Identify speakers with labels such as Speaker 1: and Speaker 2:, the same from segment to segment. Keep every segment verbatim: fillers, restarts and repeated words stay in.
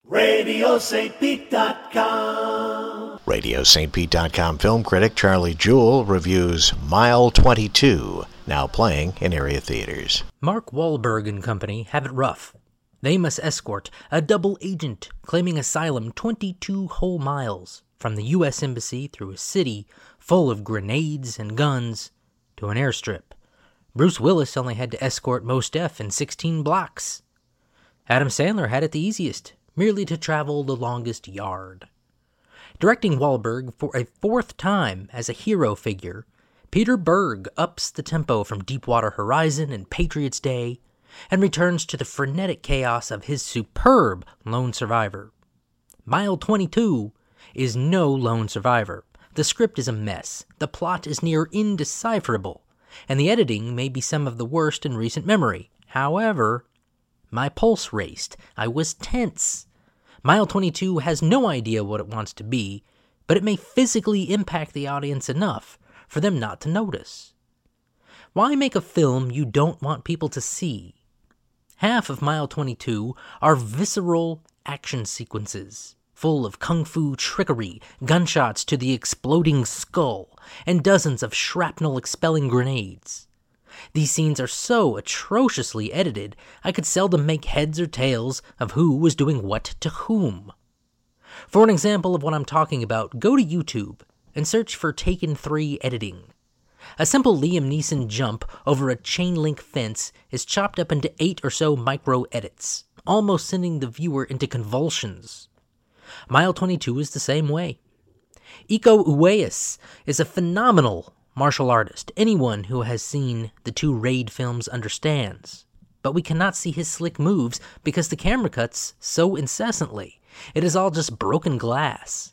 Speaker 1: radio st pete dot com.
Speaker 2: radio st pete dot com film critic Charlie Jewell reviews Mile twenty-two, now playing in area theaters.
Speaker 3: Mark Wahlberg and company have it rough. They must escort a double agent claiming asylum twenty-two whole miles from the U S Embassy through a city full of grenades and guns to an airstrip. Bruce Willis only had to escort Mos Def in sixteen blocks. Adam Sandler had it the easiest, merely to travel the longest yard. Directing Wahlberg for a fourth time as a hero figure, Peter Berg ups the tempo from Deepwater Horizon and Patriots Day and returns to the frenetic chaos of his superb Lone Survivor. Mile twenty-two is no Lone Survivor. The script is a mess, the plot is near indecipherable, and the editing may be some of the worst in recent memory. However, my pulse raced. I was tense. Mile twenty-two has no idea what it wants to be, but it may physically impact the audience enough for them not to notice. Why make a film you don't want people to see? Half of Mile twenty-two are visceral action sequences, full of kung fu trickery, gunshots to the exploding skull, and dozens of shrapnel-expelling grenades. These scenes are so atrociously edited, I could seldom make heads or tails of who was doing what to whom. For an example of what I'm talking about, go to YouTube and search for Taken three editing. A simple Liam Neeson jump over a chain-link fence is chopped up into eight or so micro-edits, almost sending the viewer into convulsions. Mile twenty-two is the same way. Iko Uwais is a phenomenal martial artist. Anyone who has seen the two Raid films understands. But we cannot see his slick moves because the camera cuts so incessantly. It is all just broken glass.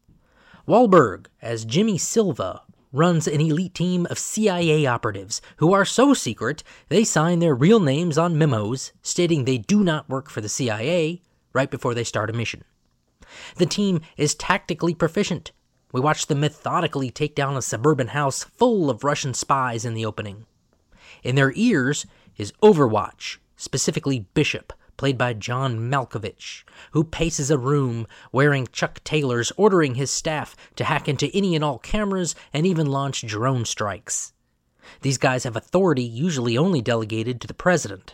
Speaker 3: Wahlberg, as Jimmy Silva, runs an elite team of C I A operatives who are so secret they sign their real names on memos stating they do not work for the C I A right before they start a mission. The team is tactically proficient. We watch them methodically take down a suburban house full of Russian spies in the opening. In their ears is Overwatch, specifically Bishop, played by John Malkovich, who paces a room wearing Chuck Taylors, ordering his staff to hack into any and all cameras and even launch drone strikes. These guys have authority usually only delegated to the president.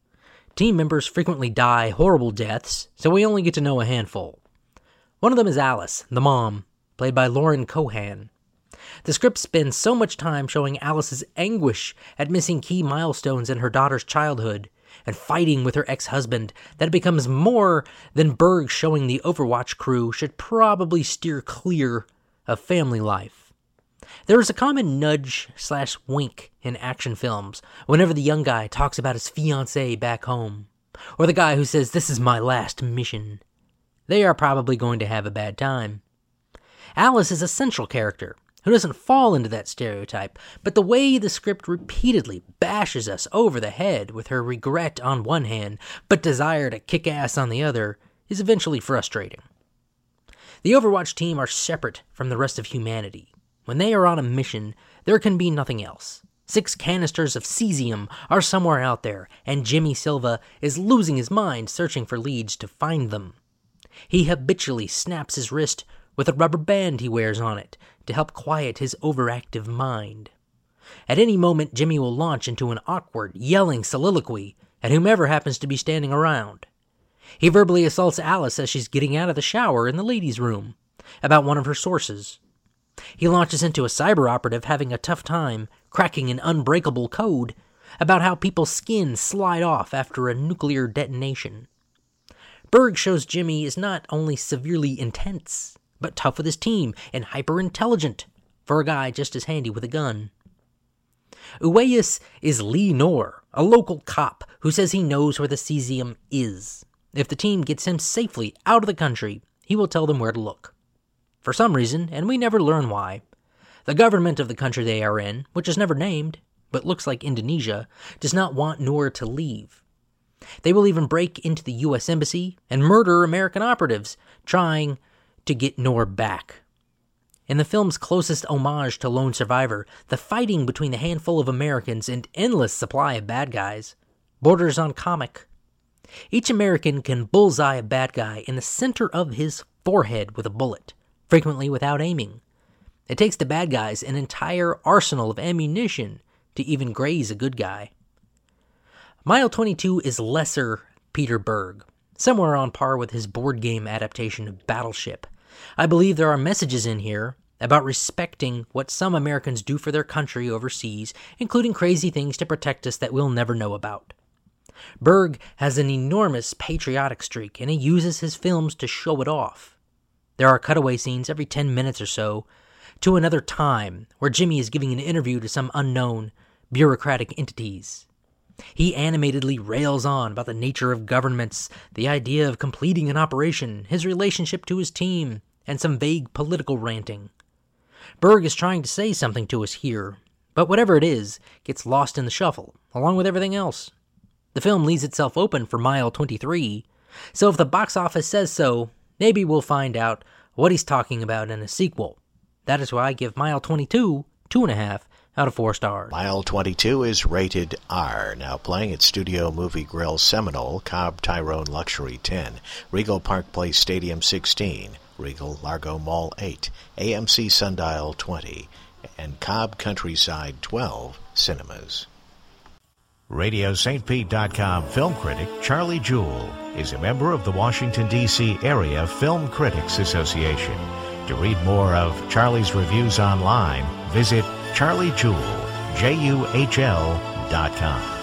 Speaker 3: Team members frequently die horrible deaths, so we only get to know a handful. One of them is Alice, the mom, played by Lauren Cohan. The script spends so much time showing Alice's anguish at missing key milestones in her daughter's childhood and fighting with her ex-husband that it becomes more than Berg showing the Overwatch crew should probably steer clear of family life. There is a common nudge slash wink in action films whenever the young guy talks about his fiancée back home, or the guy who says, "This is my last mission." They are probably going to have a bad time. Alice is a central character who doesn't fall into that stereotype, but the way the script repeatedly bashes us over the head with her regret on one hand, but desire to kick ass on the other, is eventually frustrating. The Overwatch team are separate from the rest of humanity. When they are on a mission, there can be nothing else. Six canisters of cesium are somewhere out there, and Jimmy Silva is losing his mind searching for leads to find them. He habitually snaps his wrist with a rubber band he wears on it to help quiet his overactive mind. At any moment, Jimmy will launch into an awkward, yelling soliloquy at whomever happens to be standing around. He verbally assaults Alice as she's getting out of the shower in the ladies' room about one of her sources. He launches into a cyber operative having a tough time cracking an unbreakable code about how people's skin slide off after a nuclear detonation. Berg shows Jimmy is not only severely intense, but tough with his team and hyper-intelligent for a guy just as handy with a gun. Uwais is Lee Noor, a local cop who says he knows where the cesium is. If the team gets him safely out of the country, he will tell them where to look. For some reason, and we never learn why, the government of the country they are in, which is never named, but looks like Indonesia, does not want Noor to leave. They will even break into the U S Embassy and murder American operatives, trying to get Noor back. In the film's closest homage to Lone Survivor, the fighting between the handful of Americans and endless supply of bad guys borders on comic. Each American can bullseye a bad guy in the center of his forehead with a bullet, frequently without aiming. It takes the bad guys an entire arsenal of ammunition to even graze a good guy. Mile twenty-two is lesser Peter Berg, somewhere on par with his board game adaptation of Battleship. I believe there are messages in here about respecting what some Americans do for their country overseas, including crazy things to protect us that we'll never know about. Berg has an enormous patriotic streak, and he uses his films to show it off. There are cutaway scenes every ten minutes or so to another time where Jimmy is giving an interview to some unknown bureaucratic entities. He animatedly rails on about the nature of governments, the idea of completing an operation, his relationship to his team, and some vague political ranting. Berg is trying to say something to us here, but whatever it is gets lost in the shuffle, along with everything else. The film leaves itself open for Mile twenty-three, so if the box office says so, maybe we'll find out what he's talking about in a sequel. That is why I give Mile twenty-two two and a half out of four stars.
Speaker 2: Mile twenty-two is rated R, now playing at Studio Movie Grill Seminole, Cobb Tyrone Luxury ten, Regal Park Place Stadium sixteen, Regal Largo Mall eight, A M C Sundial twenty, and Cobb Countryside twelve cinemas. Radio Saint Pete dot com film critic Charlie Jewell is a member of the Washington, D C Area Film Critics Association. To read more of Charlie's reviews online, visit charlie jewell, J U H L dot com.